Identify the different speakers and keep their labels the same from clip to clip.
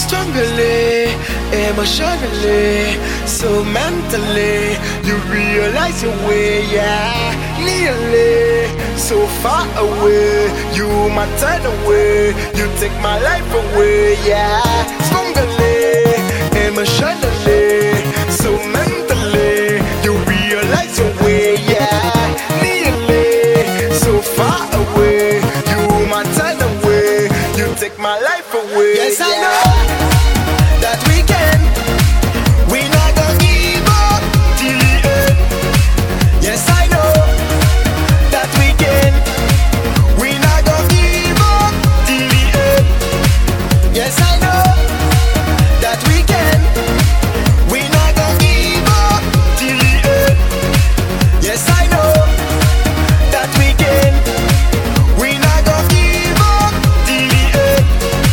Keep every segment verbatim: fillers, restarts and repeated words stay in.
Speaker 1: Strongly, emotionally, so mentally, you realize your way, yeah. Nearly, so far away, you my turn away, you take my life away, yeah. Strongly, emotionally, so mentally, you realize your way, yeah. Nearly, so far away, you my turn away, you take my life away.
Speaker 2: Yes, I know that we can. We not gonna give up till the end. Yes, I know that we can. We not gonna give up till the end. Yes, I know that we can. We not gonna give up till the end. Yes, I know that we can. We not gonna give up till the end.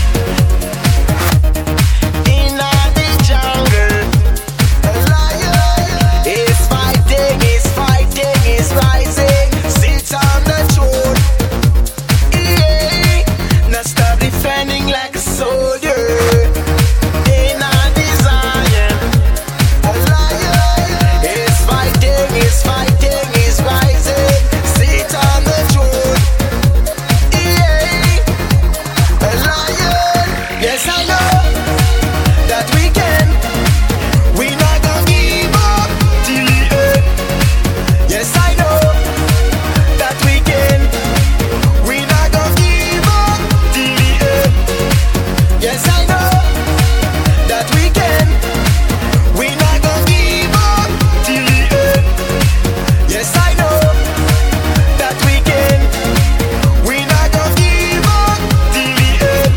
Speaker 2: Like a soldier in our desire, a lion is fighting, is fighting, is rising, sit on the throne. Yeah, a lion. Yes, I know that we can. We not gonna give up till the end. Yes, I know that we can. We not gonna give up till the end. Yes, I know that we can. We not gonna give up till the end. Yes, I know that we can. We not gonna give up till the end.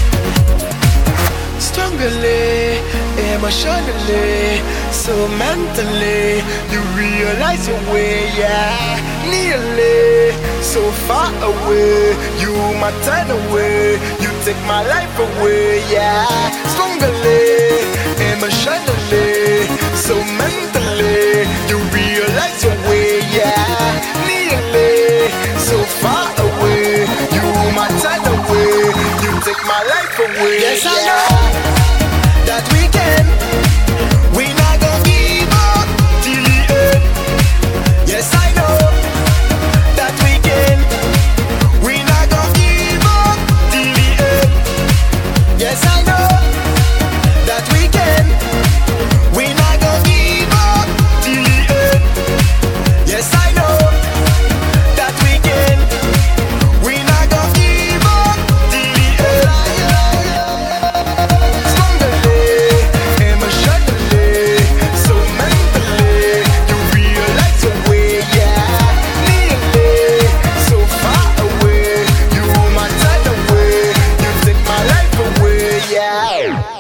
Speaker 1: Strongly, emotionally, so mentally, you realize your way, yeah. Nearly, so far away, you my turn away, you take my life away, yeah. Strongly, emotionally, so mentally, you realize your way, yeah. Nearly, so far away, you my turn away, you take my life away.
Speaker 2: Yes, I
Speaker 1: yeah.
Speaker 2: know that we can. We not gonna give up till the end. Yes, I know that we can. We not gonna give up till the end. Yes, I know that we can. We not gonna give up till the end. Yes, I know that we can. We not gonna give up till the end.
Speaker 1: Yeah.